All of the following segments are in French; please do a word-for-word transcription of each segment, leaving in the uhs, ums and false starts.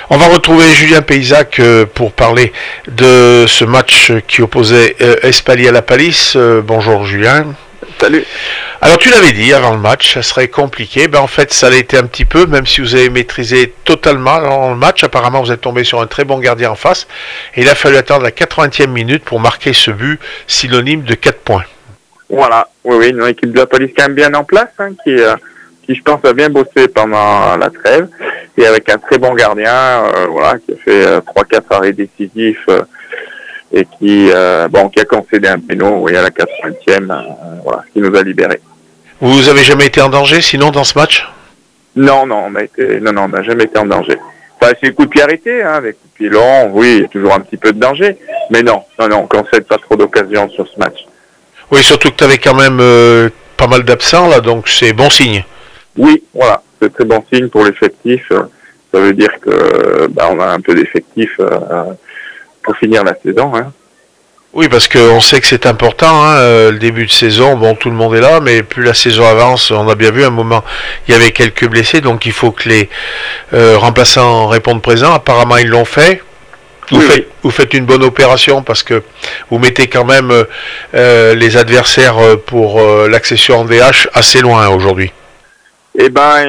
On va retrouver Julien Paysac euh, pour parler de ce match qui opposait euh, Espalier à la Palisse. Euh, bonjour Julien. Salut. Alors tu l'avais dit avant le match, ça serait compliqué. Ben en fait ça l'a été un petit peu, même si vous avez maîtrisé totalement dans le match. Apparemment vous êtes tombé sur un très bon gardien en face. Et il a fallu attendre la quatre-vingtième minute pour marquer ce but synonyme de quatre points. Voilà, oui, oui, une équipe de la Palisse quand même bien en place, hein, qui, euh, qui je pense a bien bossé pendant la trêve. Et avec un très bon gardien, euh, voilà, qui a fait euh, trois quatre arrêts décisifs euh, et qui, euh, bon, qui a concédé un péno, oui, à la quatre-vingtième, euh, voilà, ce qui nous a libérés. Vous avez jamais été en danger sinon dans ce match? Non, non, on a été, non, non, on n'a jamais été en danger. Enfin, c'est les coups de pied arrêtés, hein, les coups de pied longs, oui, il y a toujours un petit peu de danger, mais non, non, non, on concède pas trop d'occasions sur ce match. Oui, surtout que tu avais quand même euh, pas mal d'absents là, donc c'est bon signe. Oui, voilà, c'est très bon signe pour l'effectif. Ça veut dire que bah, on a un peu d'effectif euh, pour finir la saison. Hein. Oui, parce qu'on sait que c'est important, hein, euh, le début de saison, bon, tout le monde est là, mais plus la saison avance, on a bien vu à un moment, il y avait quelques blessés, donc il faut que les euh, remplaçants répondent présents. Apparemment, ils l'ont fait. Vous, oui, faites, oui. vous faites une bonne opération parce que vous mettez quand même euh, les adversaires pour euh, l'accession en D H assez loin hein, aujourd'hui. Eh ben,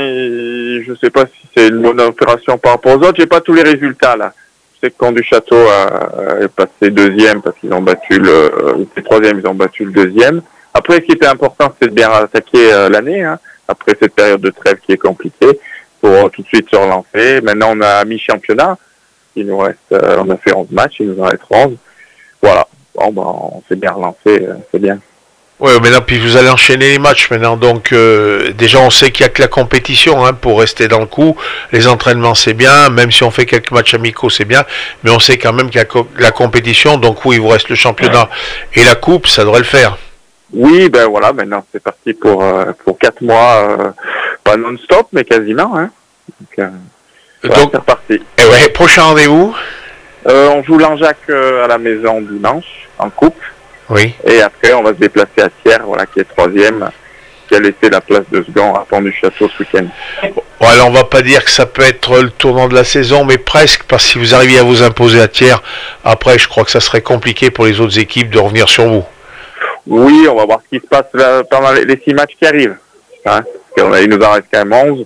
je sais pas si c'est une bonne opération par rapport aux autres. J'ai pas tous les résultats là. Je sais que Camp du Château a, est passé deuxième parce qu'ils ont battu le, le troisième, ils ont battu le deuxième. Après, ce qui était important, c'est de bien attaquer euh, l'année. Hein, après cette période de trêve qui est compliquée, pour euh, tout de suite se relancer. Maintenant, on a mi-championnat. Il nous reste, euh, on a fait onze matchs, il nous en reste onze. Voilà. Bon, ben, on s'est bien relancé, euh, c'est bien. Oui, mais là, puis vous allez enchaîner les matchs maintenant. Donc, euh, déjà, on sait qu'il n'y a que la compétition hein, pour rester dans le coup. Les entraînements, c'est bien. Même si on fait quelques matchs amicaux, c'est bien. Mais on sait quand même qu'il y a co- la compétition. Donc, oui, il vous reste le championnat ouais. Et la coupe, ça devrait le faire. Oui, ben voilà, maintenant, c'est parti pour, euh, pour quatre mois, euh, pas non-stop, mais quasiment. Hein. Donc, euh, voilà, Donc, c'est reparti. Et ouais, prochain rendez-vous euh, On joue Langeac euh, à la maison dimanche, en coupe. Oui. Et après, on va se déplacer à Thiers, voilà, qui est troisième, qui a laissé la place de second à Pont du Château ce week-end. Bon, alors on va pas dire que ça peut être le tournant de la saison, mais presque, parce que si vous arriviez à vous imposer à Thiers, après, je crois que ça serait compliqué pour les autres équipes de revenir sur vous. Oui, on va voir ce qui se passe là, pendant les, les six matchs qui arrivent. Hein, parce qu'il nous en reste quand même onze.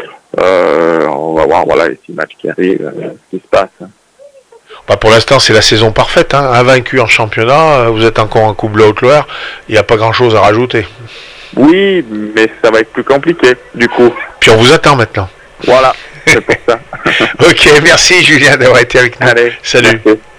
Euh, on va voir, voilà, les six matchs qui arrivent, euh, ce qui se passe. Hein. Bah pour l'instant, c'est la saison parfaite. Hein. Invaincu en championnat, vous êtes encore en Coupe Bleu Haute-Loire, il n'y a pas grand-chose à rajouter. Oui, mais ça va être plus compliqué, du coup. Puis on vous attend maintenant. Voilà, c'est pour ça. Ok, merci Julien d'avoir été avec nous. Allez, salut. Merci.